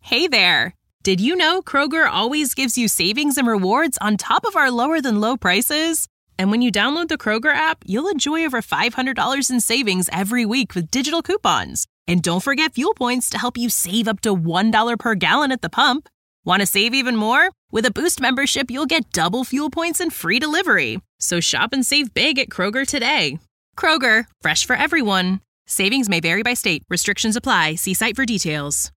Hey there! Did you know Kroger always gives you savings and rewards on top of our lower-than-low prices? And when you download the Kroger app, you'll enjoy over $500 in savings every week with digital coupons. And don't forget fuel points to help you save up to $1 per gallon at the pump. Want to save even more? With a Boost membership, you'll get double fuel points and free delivery. So shop and save big at Kroger today. Kroger, fresh for everyone. Savings may vary by state. Restrictions apply. See site for details.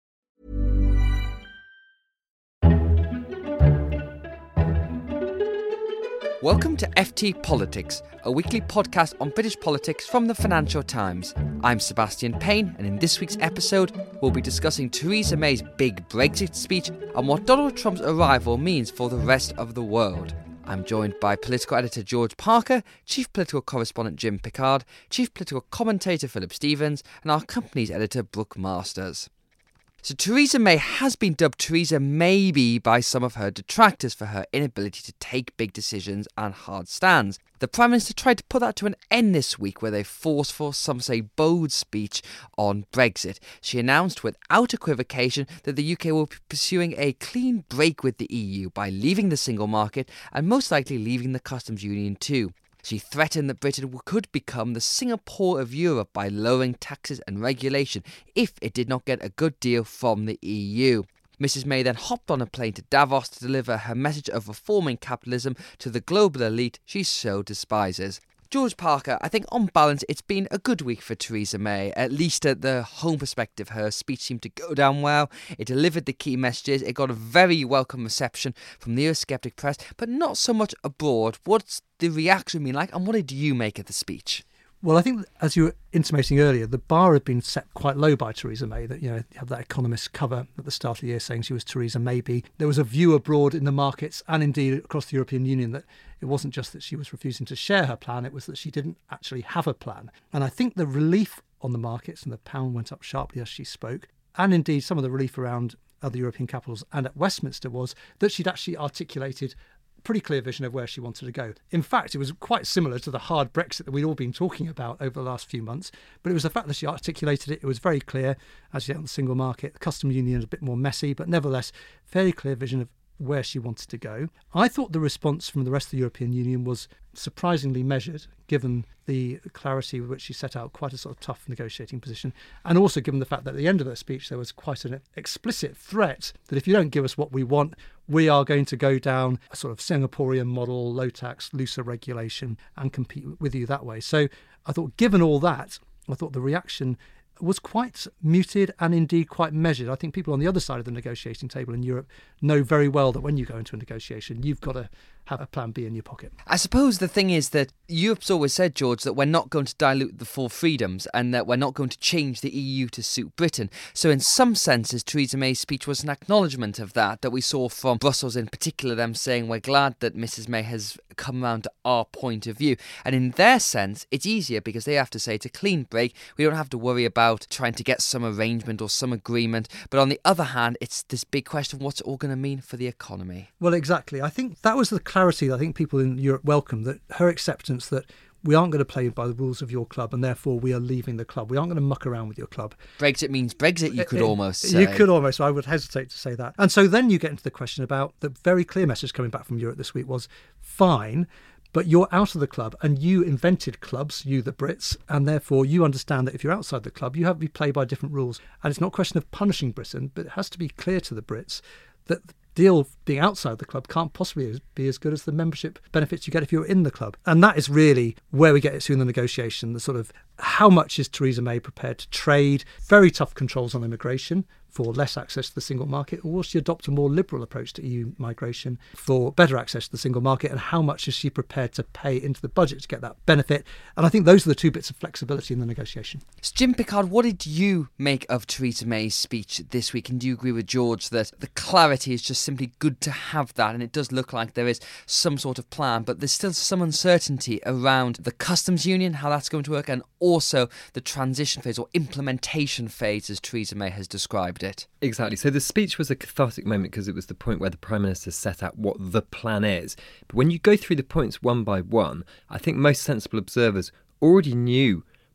Welcome to FT Politics, a weekly podcast on British politics from the Financial Times. I'm Sebastian Payne, and in this week's episode, we'll be discussing Theresa May's big Brexit speech and what Donald Trump's arrival means for the rest of the world. I'm joined by political editor George Parker, chief political correspondent Jim Pickard, chief political commentator Philip Stevens, and our company's editor Brooke Masters. So Theresa May has been dubbed Theresa Maybe by some of her detractors for her inability to take big decisions and hard stands. The Prime Minister tried to put that to an end this week with a forceful, some say bold speech on Brexit. She announced without equivocation that the UK will be pursuing a clean break with the EU by leaving the single market and most likely leaving the customs union too. She threatened that Britain could become the Singapore of Europe by lowering taxes and regulation if it did not get a good deal from the EU. Mrs May then hopped on a plane to Davos to deliver her message of reforming capitalism to the global elite she so despises. George Parker, I think on balance it's been a good week for Theresa May. At least at the home perspective, her speech seemed to go down well. It delivered the key messages. It got a very welcome reception from the Eurosceptic press, but not so much abroad. What's the reaction been like, and what did you make of the speech? Well, I think, as you were intimating earlier, the bar had been set quite low by Theresa May. That, you have that Economist cover at the start of the year saying she was Theresa Maybe. There was a view abroad in the markets and indeed across the European Union that it wasn't just that she was refusing to share her plan, it was that she didn't actually have a plan. And I think the relief on the markets, and the pound went up sharply as she spoke, and indeed some of the relief around other European capitals and at Westminster was that she'd actually articulated pretty clear vision of where she wanted to go. In fact, it was quite similar to the hard Brexit that we'd all been talking about over the last few months, but it was the fact that she articulated it. It was very clear, as you know, on the single market. The customs union is a bit more messy, but nevertheless, fairly clear vision of where she wanted to go. I thought the response from the rest of the European Union was surprisingly measured, given the clarity with which she set out quite a sort of tough negotiating position, and also given the fact that at the end of her speech there was quite an explicit threat that if you don't give us what we want, we are going to go down a sort of Singaporean model, low tax, looser regulation, and compete with you that way. So I thought, given all that, I thought the reaction was quite muted and indeed quite measured. I think people on the other side of the negotiating table in Europe know very well that when you go into a negotiation, you've got to have a plan B in your pocket. I suppose the thing is that Europe's always said, George, that we're not going to dilute the four freedoms and that we're not going to change the EU to suit Britain. So in some senses, Theresa May's speech was an acknowledgement of that we saw from Brussels in particular, them saying we're glad that Mrs May has come around to our point of view. And in their sense, it's easier because they have to say it's a clean break. We don't have to worry about trying to get some arrangement or some agreement. But on the other hand, it's this big question of what's it all going to mean for the economy. Well, exactly. I think that was the clarity that I think people in Europe welcomed, that her acceptance that we aren't going to play by the rules of your club and therefore we are leaving the club. We aren't going to muck around with your club. Brexit means Brexit, you could almost say. You could almost. I would hesitate to say that. And so then you get into the question about the very clear message coming back from Europe this week was, fine, but you're out of the club and you invented clubs, you the Brits, and therefore you understand that if you're outside the club, you have to be played by different rules. And it's not a question of punishing Britain, but it has to be clear to the Brits that deal being outside the club can't possibly be as good as the membership benefits you get if you're in the club. And that is really where we get to in the negotiation, the sort of how much is Theresa May prepared to trade very tough controls on immigration for less access to the single market, or will she adopt a more liberal approach to EU migration for better access to the single market, and how much is she prepared to pay into the budget to get that benefit? And I think those are the two bits of flexibility in the negotiation. So Jim Pickard, what did you make of Theresa May's speech this week? And do you agree with George that the clarity is just simply good to have that, and it does look like there is some sort of plan, but there's still some uncertainty around the customs union, how that's going to work, and also the transition phase or implementation phase as Theresa May has described it? Exactly. So the speech was a cathartic moment because it was the point where the Prime Minister set out what the plan is. But when you go through the points one by one, I think most sensible observers already knew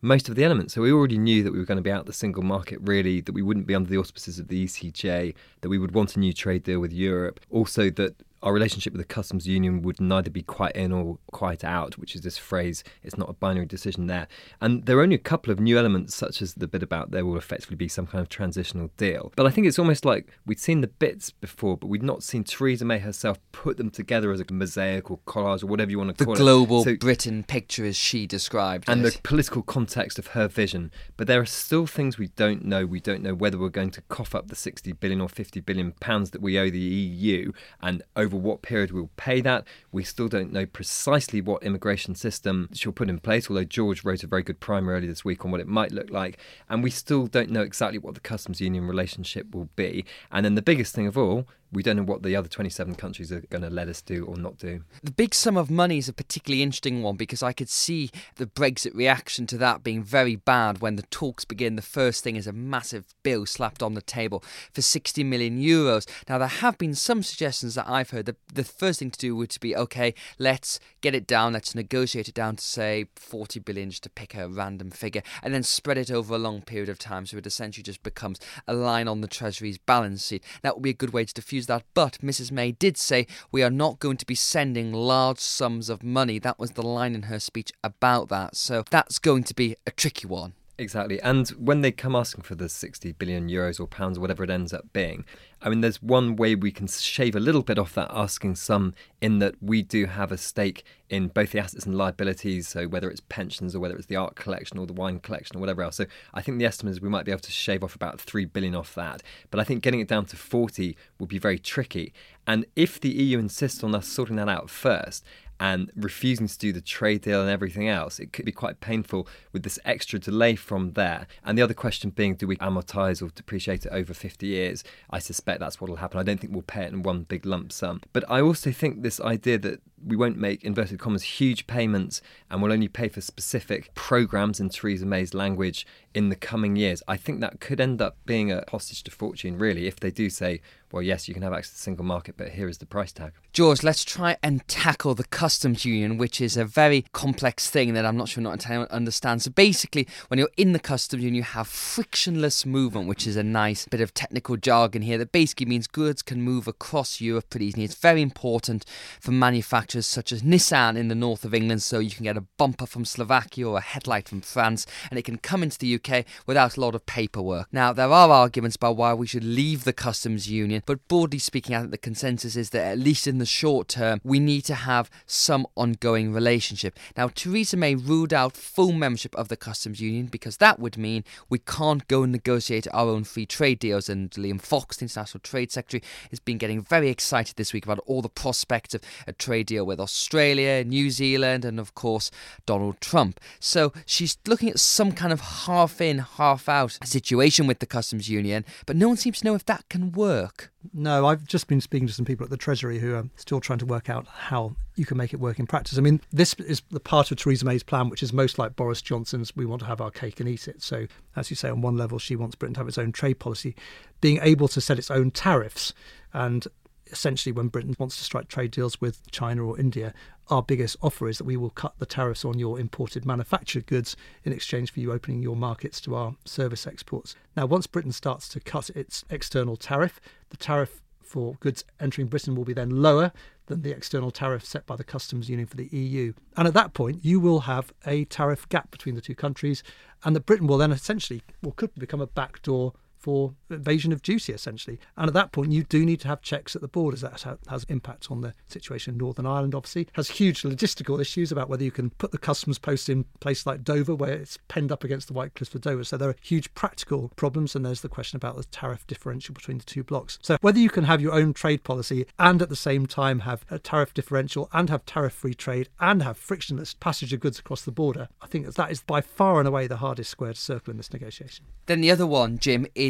most of the elements. So we already knew that we were going to be out the single market, really, that we wouldn't be under the auspices of the ECJ, that we would want a new trade deal with Europe, also that our relationship with the customs union would neither be quite in or quite out, which is this phrase, it's not a binary decision there. And there are only a couple of new elements, such as the bit about there will effectively be some kind of transitional deal. But I think it's almost like we'd seen the bits before, but we'd not seen Theresa May herself put them together as a mosaic or collage or whatever you want to call it. The global Britain picture as she described and it. The political context of her vision. But there are still things we don't know. We don't know whether we're going to cough up the 60 billion or 50 billion pounds that we owe the EU, and over what period we'll pay that. We still don't know precisely what immigration system she'll put in place, although George wrote a very good primer earlier this week on what it might look like. And we still don't know exactly what the customs union relationship will be. And then the biggest thing of all, we don't know what the other 27 countries are going to let us do or not do. The big sum of money is a particularly interesting one, because I could see the Brexit reaction to that being very bad when the talks begin. The first thing is a massive bill slapped on the table for 60 million euros. Now, there have been some suggestions that I've heard that the first thing to do would be, OK, let's get it down, let's negotiate it down to, say, 40 billion, just to pick a random figure, and then spread it over a long period of time, so it essentially just becomes a line on the Treasury's balance sheet. That would be a good way to diffuse that, but Mrs May did say we are not going to be sending large sums of money. That was the line in her speech about that, so that's going to be a tricky one. Exactly. And when they come asking for the 60 billion euros or pounds or whatever it ends up being, I mean, there's one way we can shave a little bit off that asking sum, in that we do have a stake in both the assets and liabilities, so whether it's pensions or whether it's the art collection or the wine collection or whatever else. So I think the estimate is we might be able to shave off about 3 billion off that. But I think getting it down to 40 would be very tricky. And if the EU insists on us sorting that out first, and refusing to do the trade deal and everything else, it could be quite painful with this extra delay from there. And the other question being, do we amortise or depreciate it over 50 years? I suspect that's what will happen. I don't think we'll pay it in one big lump sum. But I also think this idea that we won't make, inverted commas, huge payments and we'll only pay for specific programmes, in Theresa May's language, in the coming years. I think that could end up being a hostage to fortune, really, if they do say, well, yes, you can have access to the single market, but here is the price tag. George, let's try and tackle the customs union, which is a very complex thing that I'm not sure not entirely understand. So basically, when you're in the customs union, you have frictionless movement, which is a nice bit of technical jargon here that basically means goods can move across Europe pretty easily. It's very important for manufacturers such as Nissan in the north of England, so you can get a bumper from Slovakia or a headlight from France, and it can come into the UK without a lot of paperwork. Now, there are arguments about why we should leave the customs union, but broadly speaking, I think the consensus is that at least in the short term, we need to have some ongoing relationship. Now, Theresa May ruled out full membership of the customs union because that would mean we can't go and negotiate our own free trade deals, and Liam Fox, the International Trade Secretary, has been getting very excited this week about all the prospects of a trade deal with Australia, New Zealand, and of course Donald Trump. So she's looking at some kind of half in, half out situation with the customs union, but no one seems to know if that can work. No, I've just been speaking to some people at the Treasury who are still trying to work out how you can make it work in practice. I mean, this is the part of Theresa May's plan which is most like Boris Johnson's we want to have our cake and eat it. So, as you say, on one level, she wants Britain to have its own trade policy, being able to set its own tariffs. And essentially, when Britain wants to strike trade deals with China or India, our biggest offer is that we will cut the tariffs on your imported manufactured goods in exchange for you opening your markets to our service exports. Now, once Britain starts to cut its external tariff, the tariff for goods entering Britain will be then lower than the external tariff set by the customs union for the EU. And at that point, you will have a tariff gap between the two countries, and that Britain will then essentially, or could become a backdoor for evasion of duty, essentially. And at that point, you do need to have checks at the borders. That has impact on the situation in Northern Ireland, obviously. Has huge logistical issues about whether you can put the customs post in places like Dover, where it's penned up against the White Cliffs of Dover. So there are huge practical problems, and there's the question about the tariff differential between the two blocks. So whether you can have your own trade policy and at the same time have a tariff differential and have tariff-free trade and have frictionless passage of goods across the border, I think that is by far and away the hardest square to circle in this negotiation. Then the other one, Jim, is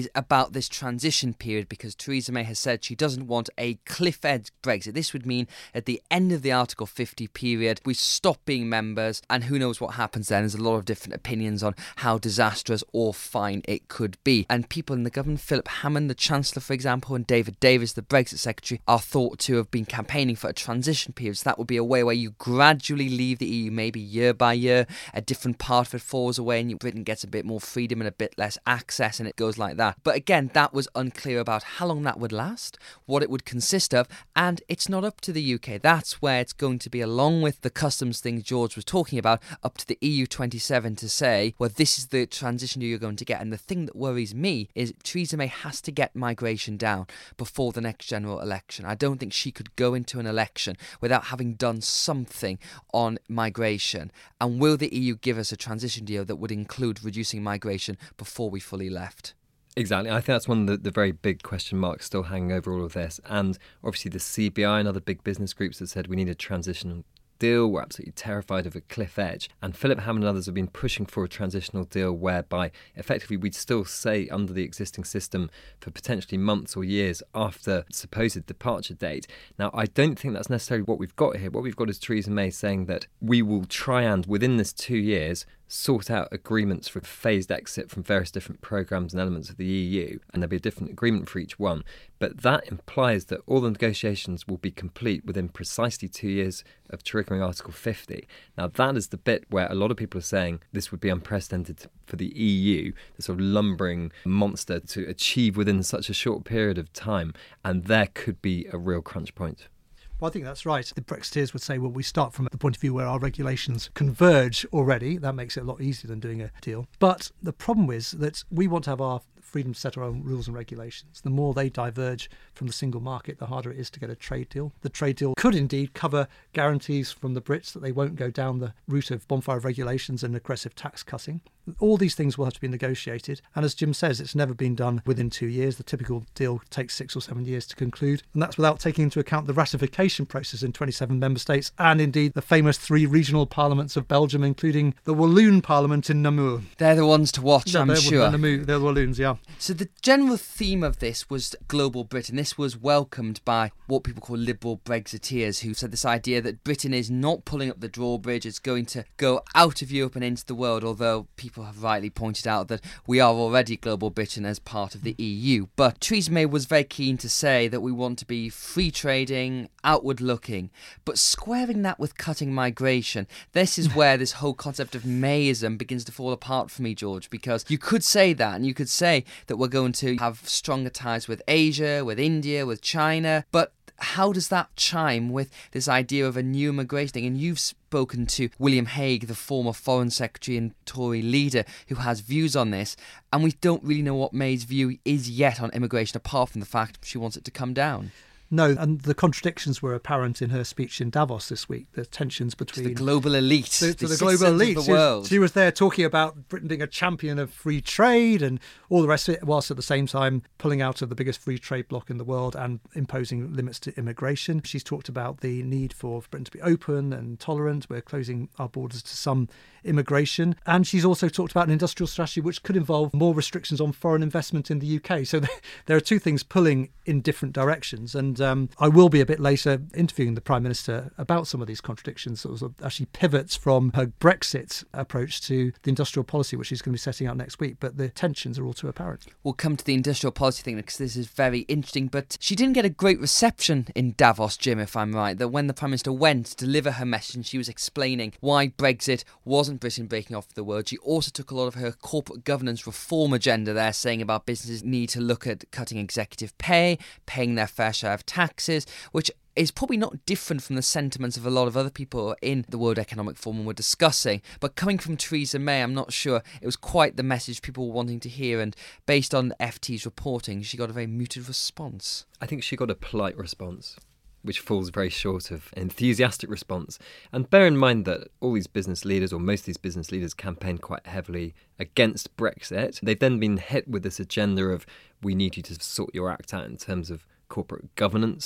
is about this transition period, because Theresa May has said she doesn't want a cliff edge Brexit. This would mean at the end of the Article 50 period, we stop being members, and who knows what happens then. There's a lot of different opinions on how disastrous or fine it could be. And people in the government, Philip Hammond, the Chancellor, for example, and David Davis, the Brexit Secretary, are thought to have been campaigning for a transition period. So that would be a way where you gradually leave the EU, maybe year by year, a different part of it falls away and Britain gets a bit more freedom and a bit less access, and it goes like that. But again, that was unclear about how long that would last, what it would consist of, and it's not up to the UK. That's where it's going to be, along with the customs thing George was talking about, up to the EU 27 to say, well, this is the transition you're going to get. And the thing that worries me is Theresa May has to get migration down before the next general election. I don't think she could go into an election without having done something on migration. And will the EU give us a transition deal that would include reducing migration before we fully left? Exactly. I think that's one of the very big question marks still hanging over all of this. And obviously the CBI and other big business groups that said we need a transitional deal. We're absolutely terrified of a cliff edge. And Philip Hammond and others have been pushing for a transitional deal whereby effectively we'd still stay under the existing system for potentially months or years after supposed departure date. Now, I don't think that's necessarily what we've got here. What we've got is Theresa May saying that we will try and, within this 2 years, sort out agreements for phased exit from various different programmes and elements of the EU, and there'll be a different agreement for each one. But that implies that all the negotiations will be complete within precisely 2 years of triggering Article 50. Now, that is the bit where a lot of people are saying this would be unprecedented for the EU, the sort of lumbering monster, to achieve within such a short period of time, and there could be a real crunch point. Well, I think that's right. The Brexiteers would say, well, we start from the point of view where our regulations converge already. That makes it a lot easier than doing a deal. But the problem is that we want to have our freedom to set our own rules and regulations. The more they diverge from the single market, the harder it is to get a trade deal. The trade deal could indeed cover guarantees from the Brits that they won't go down the route of bonfire of regulations and aggressive tax cutting. All these things will have to be negotiated. And as Jim says, it's never been done within 2 years. The typical deal takes 6 or 7 years to conclude. And that's without taking into account the ratification process in 27 member states and indeed the famous 3 regional parliaments of Belgium, including the Walloon Parliament in Namur. They're the ones to watch, I'm sure. They're the Walloons, yeah. So the general theme of this was global Britain. This was welcomed by what people call liberal Brexiteers, who said this idea that Britain is not pulling up the drawbridge, it's going to go out of Europe and into the world, although people have rightly pointed out that we are already global Britain as part of the EU. But Theresa May was very keen to say that we want to be free trading, outward looking, but squaring that with cutting migration. This is where this whole concept of Mayism begins to fall apart for me, George, because you could say that, and you could say that we're going to have stronger ties with Asia, with India, with China, but how does that chime with this idea of a new immigration thing? And you've spoken to William Hague, the former Foreign Secretary and Tory leader, who has views on this, and we don't really know what May's view is yet on immigration, apart from the fact she wants it to come down. No, and the contradictions were apparent in her speech in Davos this week, the tensions between... the global elite. The global elite. Of the world. She was there talking about Britain being a champion of free trade and all the rest of it, whilst at the same time pulling out of the biggest free trade bloc in the world and imposing limits to immigration. She's talked about the need for Britain to be open and tolerant. We're closing our borders to some immigration. And she's also talked about an industrial strategy which could involve more restrictions on foreign investment in the UK. So there are two things pulling in different directions. And I will be a bit later interviewing the Prime Minister about some of these contradictions, sort of actually pivots from her Brexit approach to the industrial policy, which she's going to be setting out next week. But the tensions are all too apparent. We'll come to the industrial policy thing because this is very interesting. But she didn't get a great reception in Davos, Jim, if I'm right, that when the Prime Minister went to deliver her message and she was explaining why Brexit wasn't Britain breaking off the world, she also took a lot of her corporate governance reform agenda there, saying about businesses need to look at cutting executive pay, paying their fair share of taxes, which is probably not different from the sentiments of a lot of other people in the World Economic Forum we're discussing. But coming from Theresa May, I'm not sure it was quite the message people were wanting to hear. And based on FT's reporting, she got a very muted response. I think she got a polite response, which falls very short of an enthusiastic response. And bear in mind that all these business leaders, or most of these business leaders, campaigned quite heavily against Brexit. They've then been hit with this agenda of, we need you to sort your act out in terms of corporate governance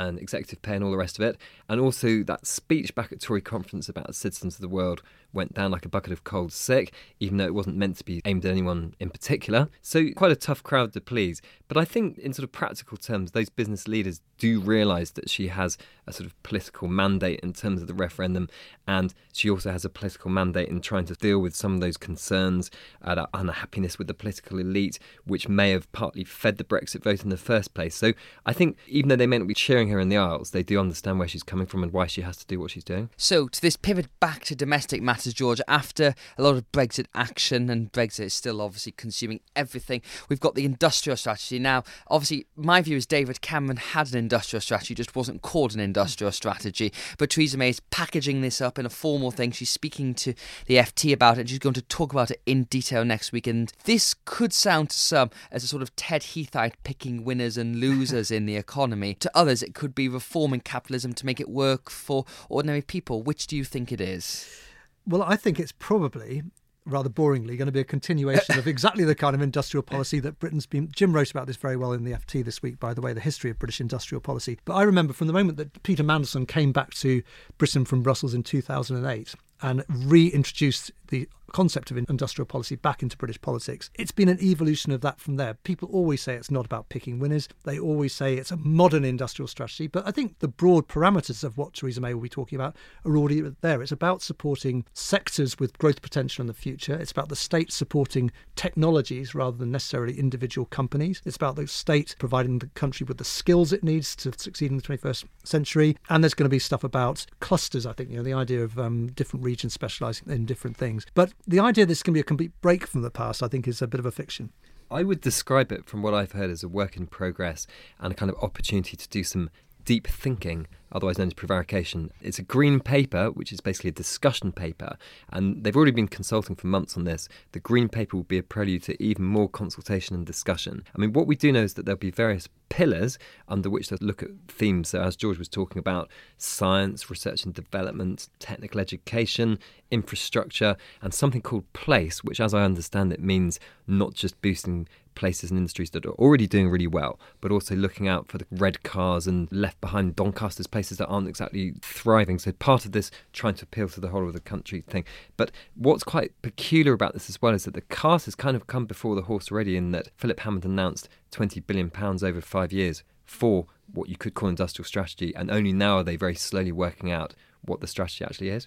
and executive pay and all the rest of it. And also that speech back at Tory conference about citizens of the world went down like a bucket of cold sick, even though it wasn't meant to be aimed at anyone in particular. So quite a tough crowd to please. But I think in sort of practical terms, those business leaders do realise that she has a sort of political mandate in terms of the referendum, and she also has a political mandate in trying to deal with some of those concerns and unhappiness with the political elite, which may have partly fed the Brexit vote in the first place. So I think even though they may not be cheering her in the aisles, they do understand where she's coming from and why she has to do what she's doing. So to this pivot back to domestic matters, George, after a lot of Brexit action, and Brexit is still obviously consuming everything, we've got the industrial strategy. Now, obviously, my view is David Cameron had an industrial strategy, just wasn't called an industrial strategy. But Theresa May is packaging this up in a formal thing. She's speaking to the FT about it. She's going to talk about it in detail next week. And this could sound to some as a sort of Ted Heathite picking winners and losers in the economy. To others, it could be reforming capitalism to make it work for ordinary people. Which do you think it is? Well, I think it's probably, rather boringly, going to be a continuation of exactly the kind of industrial policy that Britain's been... Jim wrote about this very well in the FT this week, by the way, the history of British industrial policy. But I remember from the moment that Peter Mandelson came back to Britain from Brussels in 2008 and reintroduced the concept of industrial policy back into British politics, it's been an evolution of that from there. People always say it's not about picking winners. They always say it's a modern industrial strategy. But I think the broad parameters of what Theresa May will be talking about are already there. It's about supporting sectors with growth potential in the future. It's about the state supporting technologies rather than necessarily individual companies. It's about the state providing the country with the skills it needs to succeed in the 21st century. And there's going to be stuff about clusters, I think, the idea of different regions specialising in different things. But the idea this can be a complete break from the past, I think, is a bit of a fiction. I would describe it, from what I've heard, as a work in progress and a kind of opportunity to do some deep thinking, otherwise known as prevarication. It's a green paper, which is basically a discussion paper, and they've already been consulting for months on this. The green paper will be a prelude to even more consultation and discussion. I mean, what we do know is that there'll be various pillars under which they'll look at themes. So as George was talking about, science, research and development, technical education, infrastructure, and something called place, which, as I understand it, means not just boosting places and industries that are already doing really well, but also looking out for the red cars and left behind Doncasters, places that aren't exactly thriving. So part of this trying to appeal to the whole of the country thing. But what's quite peculiar about this as well is that the cart has kind of come before the horse already, in that Philip Hammond announced £20 billion over 5 years for what you could call industrial strategy, and only now are they very slowly working out what the strategy actually is.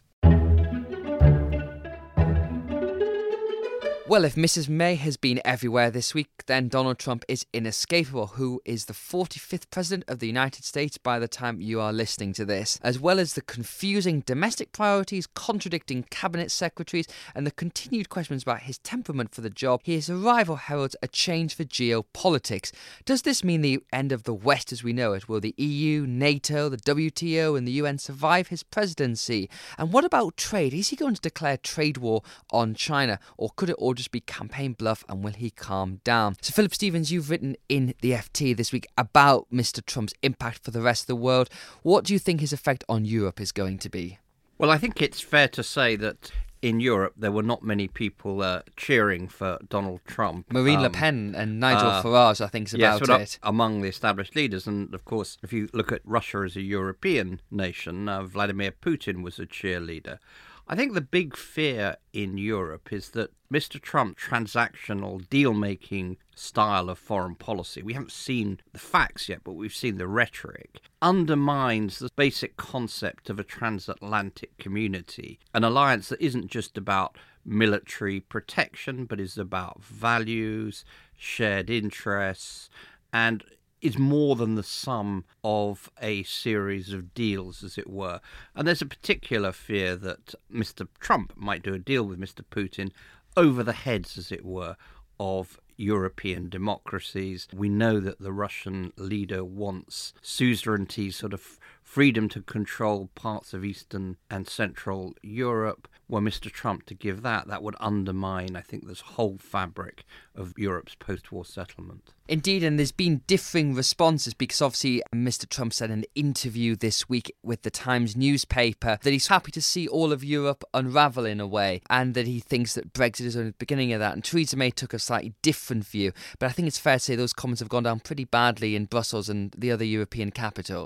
Well, if Mrs May has been everywhere this week, then Donald Trump is inescapable, who is the 45th president of the United States by the time you are listening to this. As well as the confusing domestic priorities, contradicting cabinet secretaries, and the continued questions about his temperament for the job, his arrival heralds a change for geopolitics. Does this mean the end of the West as we know it? Will the EU, NATO, the WTO and the UN survive his presidency? And what about trade? Is he going to declare trade war on China, or could it all just be campaign bluff, and will he calm down? So Philip Stevens, you've written in the FT this week about Mr Trump's impact for the rest of the world. What do you think his effect on Europe is going to be? Well, I think it's fair to say that in Europe there were not many people cheering for Donald Trump. Marine Le Pen and Nigel Farage, I think, is about it. Among the established leaders. And, of course, if you look at Russia as a European nation, Vladimir Putin was a cheerleader. I think the big fear in Europe is that Mr. Trump's transactional deal-making style of foreign policy, we haven't seen the facts yet, but we've seen the rhetoric, undermines the basic concept of a transatlantic community, an alliance that isn't just about military protection, but is about values, shared interests, and is more than the sum of a series of deals, as it were. And there's a particular fear that Mr. Trump might do a deal with Mr. Putin over the heads, as it were, of European democracies. We know that the Russian leader wants suzerainty, sort of freedom to control parts of Eastern and Central Europe. Were Mr. Trump to give that would undermine, I think, this whole fabric of Europe's post-war settlement. Indeed, and there's been differing responses, because obviously Mr. Trump said in an interview this week with the Times newspaper that he's happy to see all of Europe unravel in a way, and that he thinks that Brexit is only the beginning of that. And Theresa May took a slightly different view, but I think it's fair to say those comments have gone down pretty badly in Brussels and the other European capitals.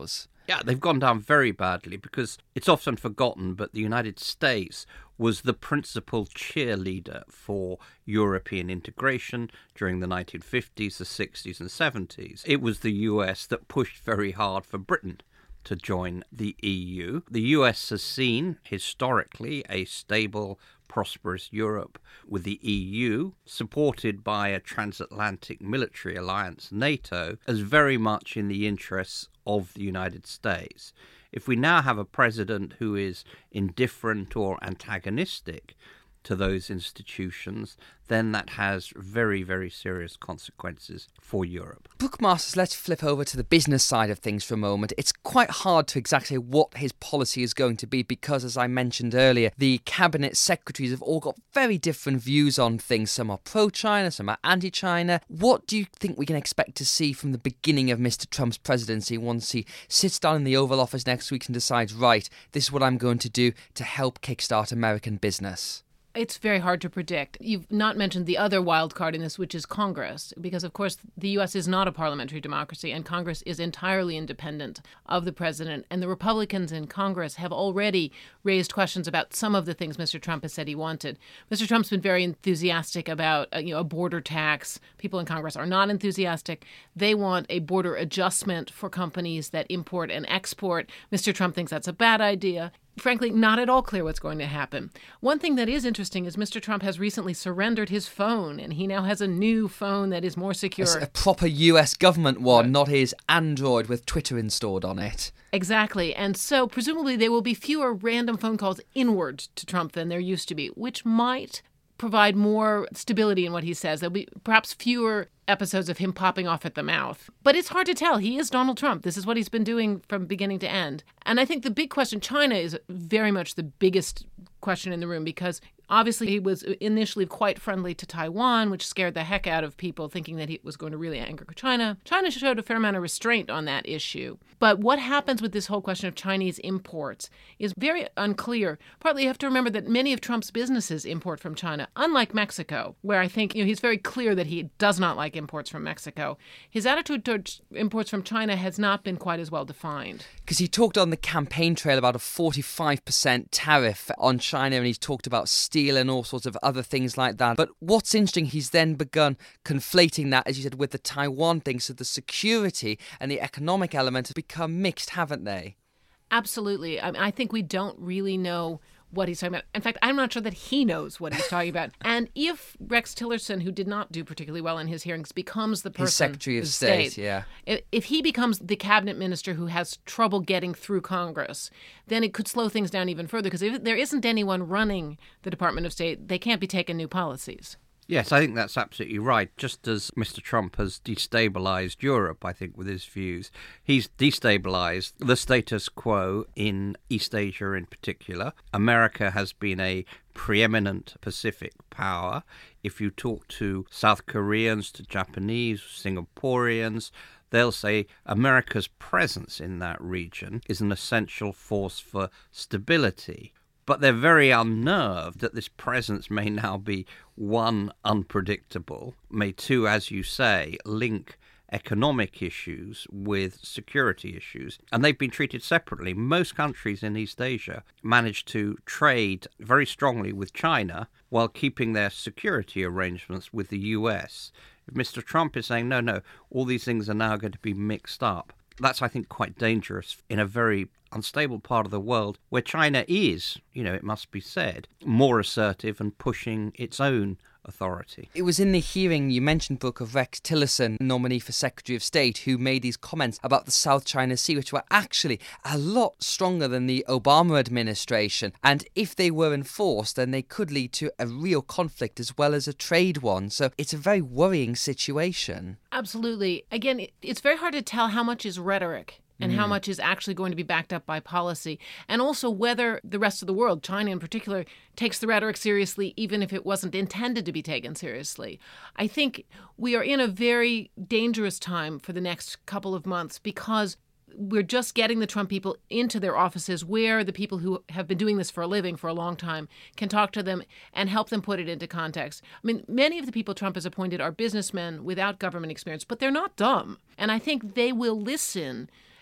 Yeah, they've gone down very badly because it's often forgotten, but the United States was the principal cheerleader for European integration during the 1950s, the 60s and 70s. It was the US that pushed very hard for Britain to join the EU. The US has seen, historically, a stable, prosperous Europe with the EU, supported by a transatlantic military alliance, NATO, as very much in the interests of the United States. If we now have a president who is indifferent or antagonistic to those institutions, then that has very, very serious consequences for Europe. Bookmasters, let's flip over to the business side of things for a moment. It's quite hard to exactly say what his policy is going to be because, as I mentioned earlier, the cabinet secretaries have all got very different views on things. Some are pro-China, some are anti-China. What do you think we can expect to see from the beginning of Mr. Trump's presidency once he sits down in the Oval Office next week and decides, right, this is what I'm going to do to help kickstart American business? It's very hard to predict. You've not mentioned the other wild card in this, which is Congress, because, of course, the U.S. is not a parliamentary democracy, and Congress is entirely independent of the president. And the Republicans in Congress have already raised questions about some of the things Mr. Trump has said he wanted. Mr. Trump's been very enthusiastic about a border tax. People in Congress are not enthusiastic. They want a border adjustment for companies that import and export. Mr. Trump thinks that's a bad idea. Frankly, not at all clear what's going to happen. One thing that is interesting is Mr. Trump has recently surrendered his phone, and he now has a new phone that is more secure. It's a proper US government one, not his Android with Twitter installed on it. Exactly. And so presumably there will be fewer random phone calls inward to Trump than there used to be, which might provide more stability in what he says. There'll be perhaps fewer episodes of him popping off at the mouth. But it's hard to tell. He is Donald Trump. This is what he's been doing from beginning to end. And I think the big question, China is very much the biggest question in the room because obviously he was initially quite friendly to Taiwan, which scared the heck out of people thinking that he was going to really anger China. China showed a fair amount of restraint on that issue. But what happens with this whole question of Chinese imports is very unclear. Partly you have to remember that many of Trump's businesses import from China, unlike Mexico, where I think he's very clear that he does not like imports from Mexico. His attitude towards imports from China has not been quite as well defined. Because he talked on the campaign trail about a 45% tariff on China, and he's talked about steel and all sorts of other things like that. But what's interesting, he's then begun conflating that, as you said, with the Taiwan thing. So the security and the economic element have become mixed, haven't they? Absolutely. I think we don't really know what he's talking about. In fact, I'm not sure that he knows what he's talking about. And if Rex Tillerson, who did not do particularly well in his hearings, becomes the person, his Secretary of State, yeah. If he becomes the cabinet minister who has trouble getting through Congress, then it could slow things down even further. Because if there isn't anyone running the Department of State, they can't be taking new policies. Yes, I think that's absolutely right. Just as Mr. Trump has destabilised Europe, I think, with his views, he's destabilised the status quo in East Asia in particular. America has been a preeminent Pacific power. If you talk to South Koreans, to Japanese, Singaporeans, they'll say America's presence in that region is an essential force for stability. But they're very unnerved that this presence may now be, one, unpredictable, may, two, as you say, link economic issues with security issues. And they've been treated separately. Most countries in East Asia manage to trade very strongly with China while keeping their security arrangements with the US. If Mr. Trump is saying, no, all these things are now going to be mixed up, that's, I think, quite dangerous in a very unstable part of the world where China is, it must be said, more assertive and pushing its own authority. It was in the hearing you mentioned, Brooke, of Rex Tillerson, nominee for Secretary of State, who made these comments about the South China Sea, which were actually a lot stronger than the Obama administration. And if they were enforced, then they could lead to a real conflict as well as a trade one. So it's a very worrying situation. Absolutely. Again, it's very hard to tell how much is rhetoric and how much is actually going to be backed up by policy, and also whether the rest of the world, China in particular, takes the rhetoric seriously, even if it wasn't intended to be taken seriously. I think we are in a very dangerous time for the next couple of months because we're just getting the Trump people into their offices where the people who have been doing this for a living for a long time can talk to them and help them put it into context. I mean, many of the people Trump has appointed are businessmen without government experience, but they're not dumb. And I think they will listen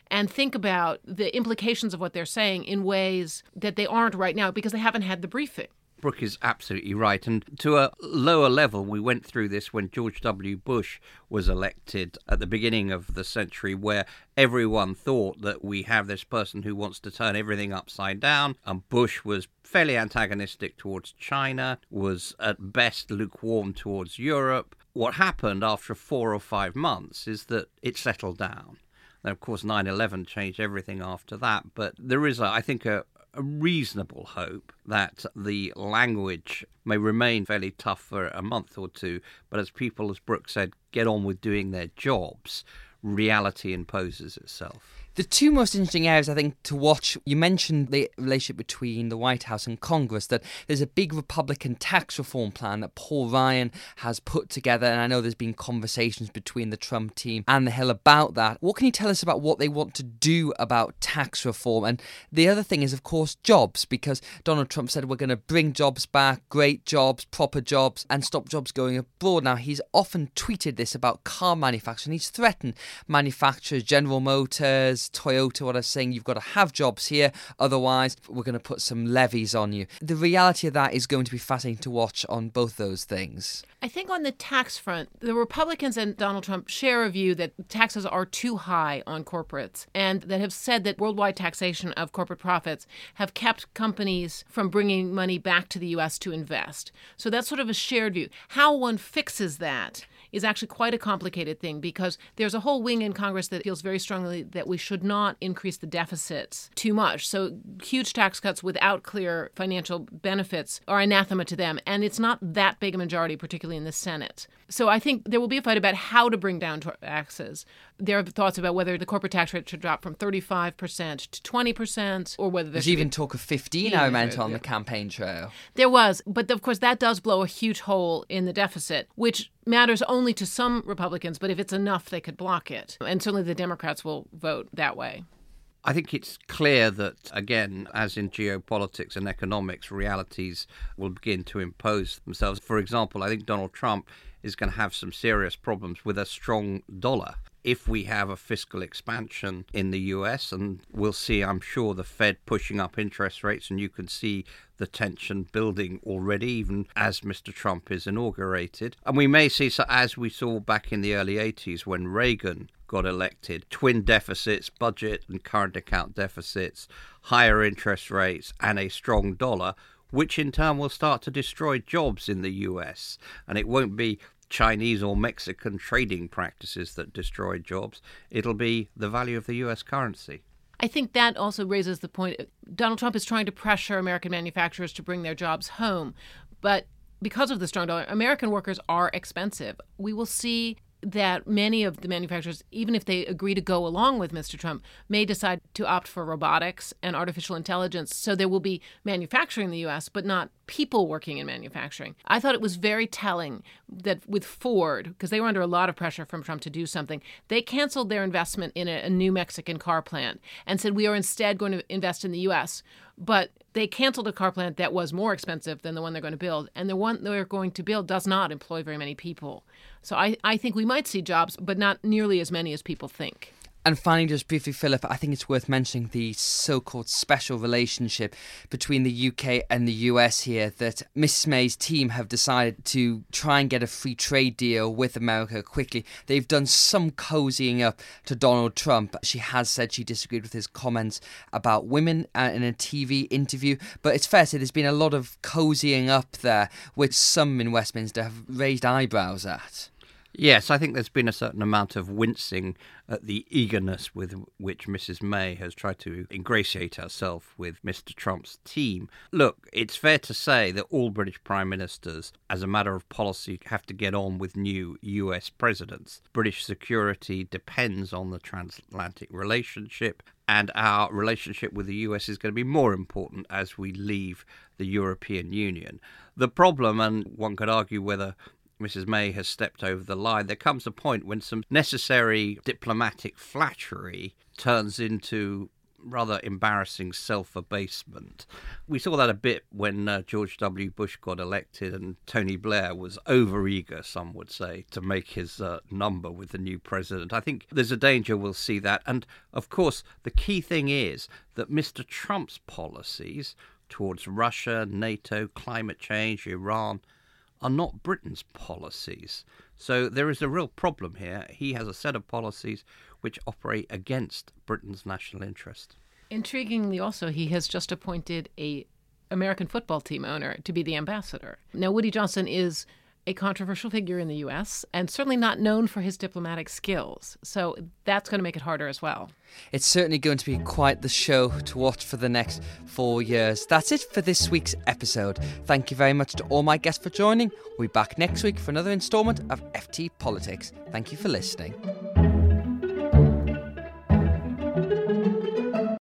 and think about the implications of what they're saying in ways that they aren't right now because they haven't had the briefing. Brooke is absolutely right. And to a lower level, we went through this when George W. Bush was elected at the beginning of the century, where everyone thought that we have this person who wants to turn everything upside down. And Bush was fairly antagonistic towards China, was at best lukewarm towards Europe. What happened after 4 or 5 months is that it settled down. And of course, 9/11 changed everything after that. But there is, I think, a reasonable hope that the language may remain fairly tough for a month or two, but as people, as Brooke said, get on with doing their jobs, reality imposes itself. The two most interesting areas, I think, to watch, you mentioned the relationship between the White House and Congress, that there's a big Republican tax reform plan that Paul Ryan has put together, and I know there's been conversations between the Trump team and the Hill about that. What can you tell us about what they want to do about tax reform? And the other thing is, of course, jobs, because Donald Trump said we're going to bring jobs back, great jobs, proper jobs, and stop jobs going abroad. Now, he's often tweeted this about car manufacturing. He's threatened manufacturers, General Motors, Toyota, what I was saying, you've got to have jobs here, otherwise we're going to put some levies on you. The reality of that is going to be fascinating to watch on both those things. I think on the tax front, the Republicans and Donald Trump share a view that taxes are too high on corporates, and that have said that worldwide taxation of corporate profits have kept companies from bringing money back to the U.S. to invest. So that's sort of a shared view. How one fixes that is actually quite a complicated thing, because there's a whole wing in Congress that feels very strongly that we should not increase the deficits too much. So huge tax cuts without clear financial benefits are anathema to them. And it's not that big a majority, particularly in the Senate. So I think there will be a fight about how to bring down taxes. There are thoughts about whether the corporate tax rate should drop from 35% to 20%, or whether there's even talk of 15, I meant, on the campaign trail. There was, but of course that does blow a huge hole in the deficit, which matters only to some Republicans, but if it's enough, they could block it. And certainly the Democrats will vote that way. I think it's clear that, again, as in geopolitics and economics, realities will begin to impose themselves. For example, I think Donald Trump is going to have some serious problems with a strong dollar. If we have a fiscal expansion in the US, and we'll see, I'm sure, the Fed pushing up interest rates, and you can see the tension building already, even as Mr. Trump is inaugurated. And we may see, so as we saw back in the early 80s when Reagan got elected, twin deficits, budget and current account deficits, higher interest rates, and a strong dollar, which in turn will start to destroy jobs in the US. And it won't be Chinese or Mexican trading practices that destroy jobs. It'll be the value of the US currency. I think that also raises the point. Donald Trump is trying to pressure American manufacturers to bring their jobs home. But because of the strong dollar, American workers are expensive. We will see that many of the manufacturers, even if they agree to go along with Mr. Trump, may decide to opt for robotics and artificial intelligence. So there will be manufacturing in the U.S., but not people working in manufacturing. I thought it was very telling that with Ford, because they were under a lot of pressure from Trump to do something, they canceled their investment in a new Mexican car plant and said, we are instead going to invest in the U.S., but they canceled a car plant that was more expensive than the one they're going to build. And the one they're going to build does not employ very many people. So I think we might see jobs, but not nearly as many as people think. And finally, just briefly, Philip, I think it's worth mentioning the so-called special relationship between the UK and the US here, that Mrs May's team have decided to try and get a free trade deal with America quickly. They've done some cozying up to Donald Trump. She has said she disagreed with his comments about women in a TV interview, but it's fair to say there's been a lot of cozying up there, which some in Westminster have raised eyebrows at. Yes, I think there's been a certain amount of wincing at the eagerness with which Mrs May has tried to ingratiate herself with Mr Trump's team. Look, it's fair to say that all British prime ministers, as a matter of policy, have to get on with new US presidents. British security depends on the transatlantic relationship, and our relationship with the US is going to be more important as we leave the European Union. The problem, and one could argue whether Mrs May has stepped over the line, there comes a point when some necessary diplomatic flattery turns into rather embarrassing self-abasement. We saw that a bit when George W. Bush got elected and Tony Blair was overeager, some would say, to make his number with the new president. I think there's a danger we'll see that. And, of course, the key thing is that Mr. Trump's policies towards Russia, NATO, climate change, Iran, are not Britain's policies. So there is a real problem here. He has a set of policies which operate against Britain's national interest. Intriguingly also, he has just appointed a American football team owner to be the ambassador. Now, Woody Johnson is a controversial figure in the U.S. and certainly not known for his diplomatic skills. So that's going to make it harder as well. It's certainly going to be quite the show to watch for the next 4 years. That's it for this week's episode. Thank you very much to all my guests for joining. We'll be back next week for another instalment of FT Politics. Thank you for listening.